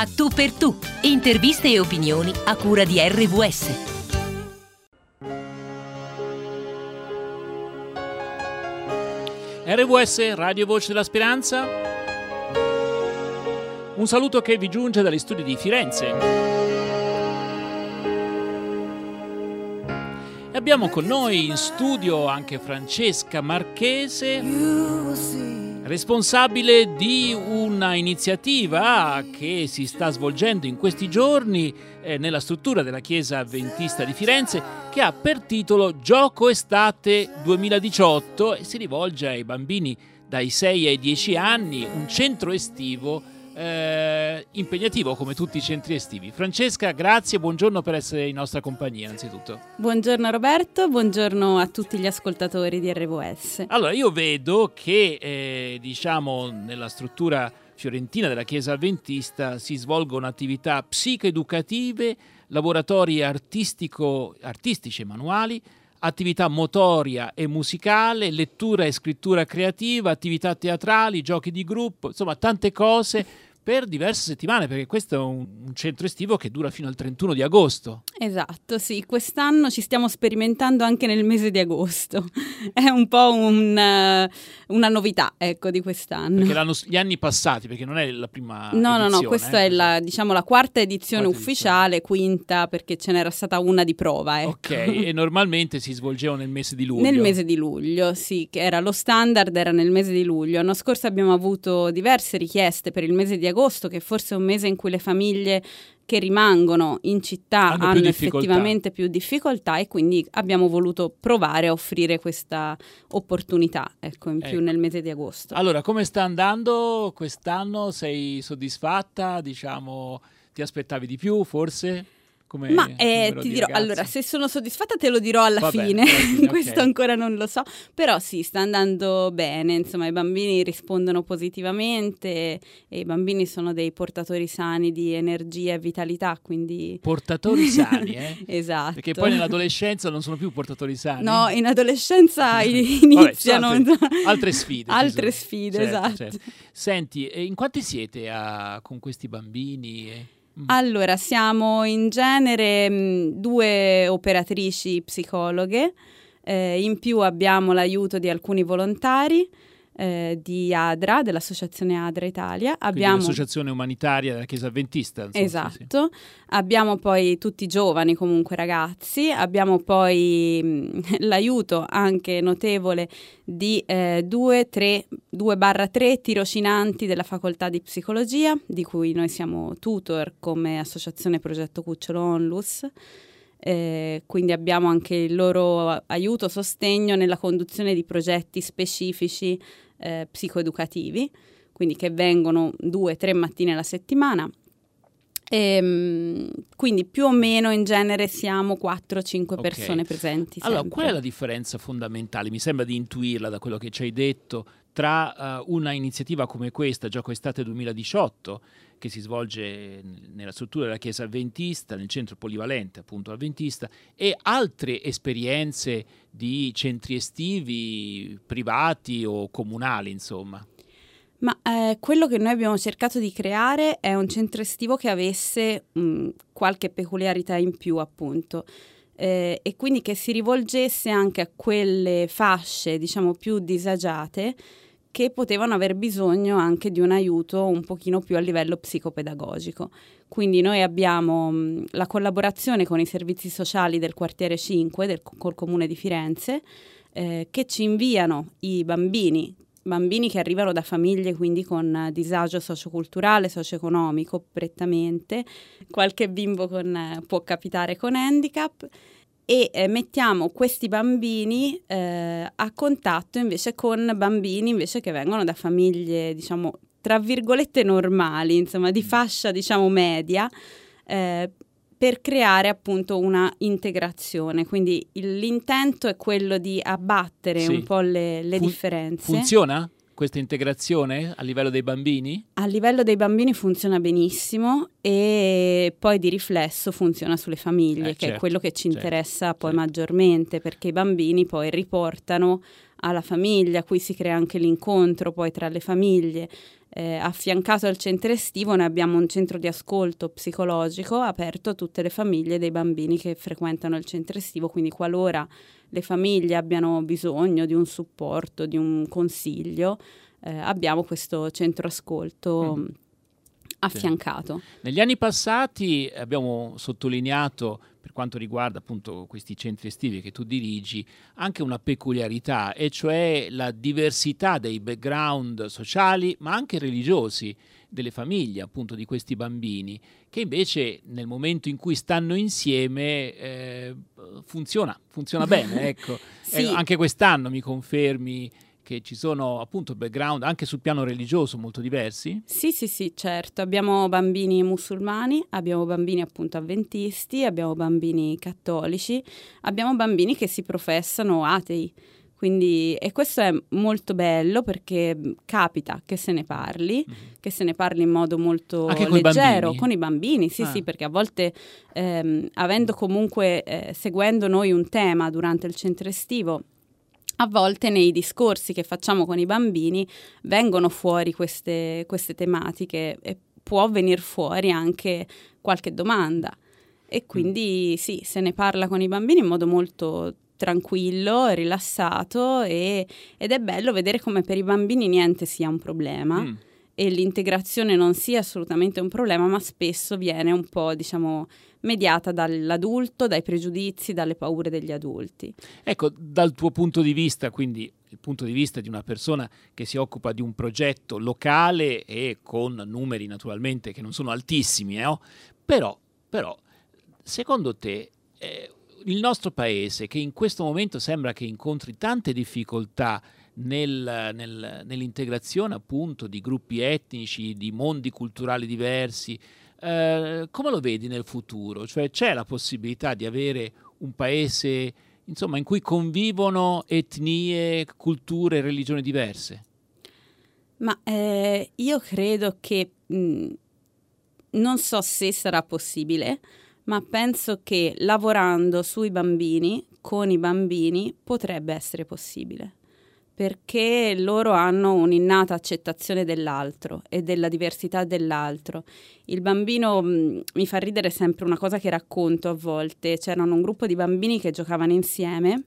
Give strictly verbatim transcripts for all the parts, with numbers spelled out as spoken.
A tu per tu, interviste e opinioni a cura di R V S. R V S, Radio Voce della Speranza. Un saluto che vi giunge dagli studi di Firenze. E abbiamo con noi in studio anche Francesca Marchese, responsabile di una iniziativa che si sta svolgendo in questi giorni eh, nella struttura della Chiesa Adventista di Firenze, che ha per titolo Gioco Estate duemiladiciotto e si rivolge ai bambini dai sei ai dieci anni, un centro estivo eh, impegnativo come tutti i centri estivi. Francesca, grazie, buongiorno per essere in nostra compagnia innanzitutto. Buongiorno Roberto, buongiorno a tutti gli ascoltatori di R V S. Allora, io vedo che eh, diciamo nella struttura fiorentina della Chiesa Adventista si svolgono attività psicoeducative, laboratori artistico, artistici e manuali, attività motoria e musicale, lettura e scrittura creativa, attività teatrali, giochi di gruppo, insomma tante cose per diverse settimane, perché questo è un, un centro estivo che dura fino al trentuno di agosto. Esatto, sì, quest'anno ci stiamo sperimentando anche nel mese di agosto, è un po' un, uh, una novità, ecco, di quest'anno. Perché l'anno, gli anni passati, perché non è la prima No, edizione, no, no, questa eh, è la, diciamo, la quarta edizione quarta ufficiale, edizione. Quinta perché ce n'era stata una di prova, ecco. Ok, e normalmente si svolgeva nel mese di luglio. Nel mese di luglio, sì, che era lo standard, era nel mese di luglio. L'anno scorso abbiamo avuto diverse richieste per il mese di agosto, che forse è un mese in cui le famiglie che rimangono in città hanno, hanno più effettivamente più difficoltà, e quindi abbiamo voluto provare a offrire questa opportunità, ecco, in più ecco. nel mese di agosto. Allora, come sta andando quest'anno? Sei soddisfatta? Diciamo, ti aspettavi di più, forse? Come Ma eh, ti di dirò, ragazzi? Allora, se sono soddisfatta te lo dirò alla Va bene, fine, alla fine, questo okay. ancora non lo so, però sì, sta andando bene, insomma i bambini rispondono positivamente e i bambini sono dei portatori sani di energia e vitalità, quindi... Portatori sani, eh? Esatto. Perché poi nell'adolescenza non sono più portatori sani. No, in adolescenza iniziano... Vabbè, altre, altre sfide. Altre sfide, certo, esatto. Certo. Senti, in quanti siete a, con questi bambini? Eh? Allora, siamo in genere mh, due operatrici psicologhe, eh, in più abbiamo l'aiuto di alcuni volontari eh, di ADRA, dell'Associazione ADRA Italia. Abbiamo l'associazione umanitaria della Chiesa Adventista. Insomma, esatto, sì, sì. Abbiamo poi tutti giovani, comunque ragazzi, abbiamo poi mh, l'aiuto anche notevole di eh, due barra tre tirocinanti della facoltà di psicologia, di cui noi siamo tutor come associazione Progetto Cucciolo Onlus. Eh, quindi abbiamo anche il loro aiuto, sostegno nella conduzione di progetti specifici eh, psicoeducativi, quindi che vengono due, tre mattine alla settimana. E, quindi più o meno in genere siamo quattro cinque okay. persone presenti. Allora, sempre. qual è la differenza fondamentale? Mi sembra di intuirla da quello che ci hai detto tra uh, una iniziativa come questa, Gioco Estate duemiladiciotto, che si svolge nella struttura della Chiesa Adventista, nel centro polivalente appunto Adventista, e altre esperienze di centri estivi privati o comunali, insomma. Ma eh, quello che noi abbiamo cercato di creare è un centro estivo che avesse mh, qualche peculiarità in più, appunto, eh, e quindi che si rivolgesse anche a quelle fasce, diciamo, più disagiate, che potevano aver bisogno anche di un aiuto un pochino più a livello psicopedagogico. Quindi noi abbiamo mh, la collaborazione con i servizi sociali del quartiere cinque, del, col Comune di Firenze, eh, che ci inviano i bambini, bambini che arrivano da famiglie quindi con disagio socioculturale, socio-economico prettamente, qualche bimbo con, eh, può capitare con handicap, e eh, mettiamo questi bambini eh, a contatto invece con bambini invece che vengono da famiglie, diciamo, tra virgolette normali, insomma, di fascia, diciamo, media, eh, per creare appunto una integrazione. Quindi il, l'intento è quello di abbattere sì. un po' le, le Fun- differenze. Funziona questa integrazione a livello dei bambini? A livello dei bambini funziona benissimo, e poi di riflesso funziona sulle famiglie, eh, che certo, è quello che ci interessa certo, poi certo. maggiormente, perché i bambini poi riportano alla famiglia, qui si crea anche l'incontro poi tra le famiglie. Eh, affiancato al centro estivo noi abbiamo un centro di ascolto psicologico aperto a tutte le famiglie dei bambini che frequentano il centro estivo, quindi qualora le famiglie abbiano bisogno di un supporto, di un consiglio, eh, abbiamo questo centro ascolto mm. affiancato. Sì. Negli anni passati abbiamo sottolineato, per quanto riguarda appunto questi centri estivi che tu dirigi, anche una peculiarità, e cioè la diversità dei background sociali ma anche religiosi delle famiglie appunto di questi bambini, che invece nel momento in cui stanno insieme eh, funziona, funziona bene, ecco. Sì. Eh, anche quest'anno mi confermi che ci sono appunto background anche sul piano religioso molto diversi? Sì, sì, sì, certo. Abbiamo bambini musulmani, abbiamo bambini appunto avventisti, abbiamo bambini cattolici, abbiamo bambini che si professano atei. Quindi, e questo è molto bello perché capita che se ne parli, mm-hmm. che se ne parli in modo molto anche con leggero, i con i bambini, sì, ah. sì, perché a volte ehm, avendo comunque, eh, seguendo noi un tema durante il centro estivo, a volte nei discorsi che facciamo con i bambini vengono fuori queste, queste tematiche e può venir fuori anche qualche domanda. E quindi sì, se ne parla con i bambini in modo molto tranquillo, rilassato e, ed è bello vedere come per i bambini niente sia un problema. Mm. E l'integrazione non sia assolutamente un problema, ma spesso viene un po', diciamo, mediata dall'adulto, dai pregiudizi, dalle paure degli adulti. Ecco, dal tuo punto di vista, quindi il punto di vista di una persona che si occupa di un progetto locale e con numeri naturalmente che non sono altissimi, eh, oh? però, però, secondo te eh, il nostro paese, che in questo momento sembra che incontri tante difficoltà Nel, nel, nell'integrazione appunto di gruppi etnici, di mondi culturali diversi, eh, come lo vedi nel futuro? Cioè c'è la possibilità di avere un paese insomma in cui convivono etnie, culture, religioni diverse? Ma eh, io credo che mh, non so se sarà possibile, ma penso che lavorando sui bambini, con i bambini, potrebbe essere possibile. Perché loro hanno un'innata accettazione dell'altro e della diversità dell'altro. Il bambino, mh, mi fa ridere sempre una cosa che racconto a volte, c'erano un gruppo di bambini che giocavano insieme,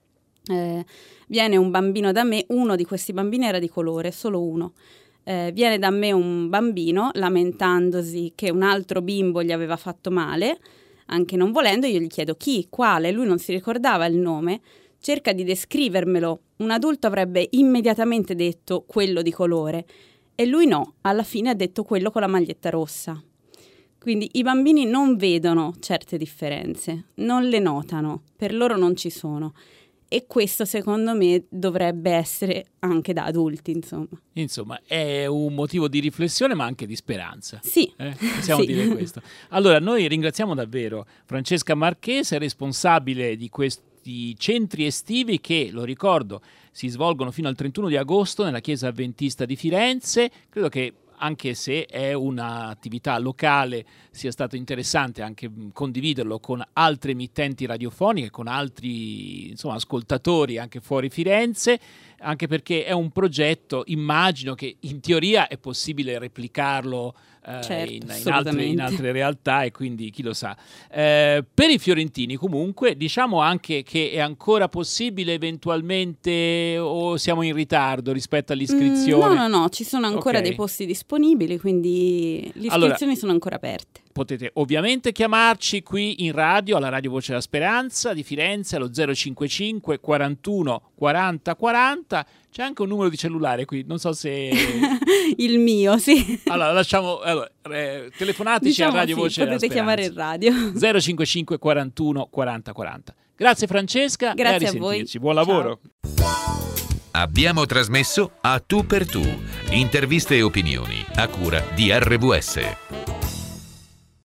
eh, viene un bambino da me, uno di questi bambini era di colore, solo uno, eh, viene da me un bambino lamentandosi che un altro bimbo gli aveva fatto male, anche non volendo, io gli chiedo chi, quale, lui non si ricordava il nome, cerca di descrivermelo, un adulto avrebbe immediatamente detto quello di colore e lui no, alla fine ha detto quello con la maglietta rossa. Quindi i bambini non vedono certe differenze, non le notano, per loro non ci sono. E questo secondo me dovrebbe essere anche da adulti, insomma. Insomma, è un motivo di riflessione ma anche di speranza. Sì. Eh? Possiamo sì. dire questo. Allora, noi ringraziamo davvero Francesca Marchese, responsabile di questo di centri estivi che, lo ricordo, si svolgono fino al trentuno di agosto nella Chiesa Adventista di Firenze. Credo che, anche se è un'attività locale, sia stato interessante anche condividerlo con altre emittenti radiofoniche, con altri insomma, ascoltatori anche fuori Firenze, anche perché è un progetto, immagino che in teoria è possibile replicarlo eh, certo, in, in, altre, in altre realtà, e quindi chi lo sa. Eh, per i fiorentini comunque diciamo anche che è ancora possibile eventualmente, o siamo in ritardo rispetto all'iscrizione? Mm, no, no, no, ci sono ancora okay. dei posti disponibili, quindi le iscrizioni allora, sono ancora aperte. Potete ovviamente chiamarci qui in radio, alla Radio Voce della Speranza di Firenze, allo zero cinquantacinque quarantuno quaranta quaranta. C'è anche un numero di cellulare qui, non so se... Il mio, sì. Allora, lasciamo... Allora, eh, telefonateci diciamo a Radio sì, Voce della Speranza. Potete chiamare in radio. zero cinquantacinque quarantuno quaranta quaranta. Grazie Francesca. Grazie e a risentirci. a voi. Buon lavoro. Ciao. Abbiamo trasmesso A Tu per Tu, interviste e opinioni a cura di R W S.